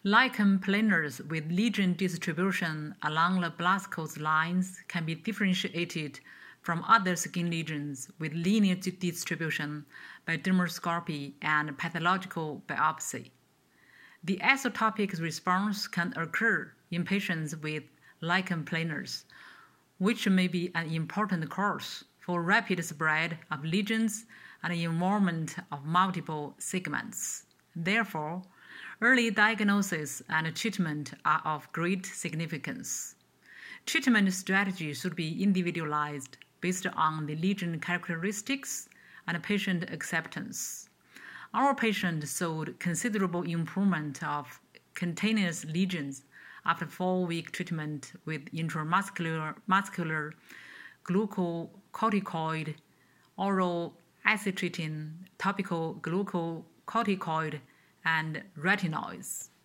Lichen planars with lesion distribution along the Blaschko's lines can be differentiated from other skin lesions with linear distribution by dermoscopy and pathological biopsy. The isotopic response can occur in patients with lichen planars, which may be an important cause for rapid spread of lesions and involvement of multiple segments. Therefore, early diagnosis and treatment are of great significance. Treatment strategy should be individualized based on the lesion characteristics and patient acceptance. Our patient showed considerable improvement of cutaneous lesions after 4-week treatment with intramuscular glucocorticoid, oral acitretin, topical glucocorticoid, and retinoids.